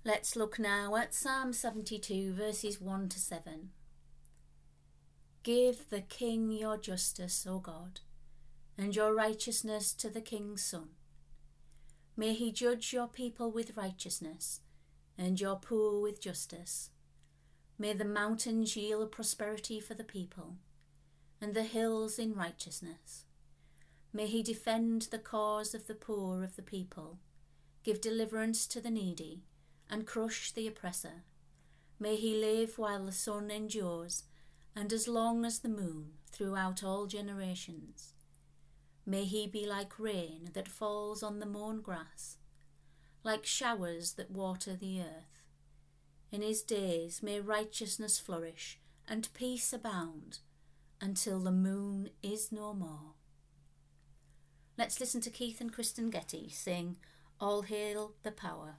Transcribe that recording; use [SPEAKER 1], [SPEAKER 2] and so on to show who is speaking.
[SPEAKER 1] Let's look now at Psalm 72 verses 1 to 7. Give the king your justice, O God, and your righteousness to the king's son. May he judge your people with righteousness, and your poor with justice. May the mountains yield prosperity for the people, and the hills in righteousness. May he defend the cause of the poor of the people, give deliverance to the needy, and crush the oppressor. May he live while the sun endures, and as long as the moon throughout all generations. May he be like rain that falls on the mown grass, like showers that water the earth. In his days may righteousness flourish and peace abound, until the moon is no more. Let's listen to Keith and Kristen Getty sing All Hail the Power.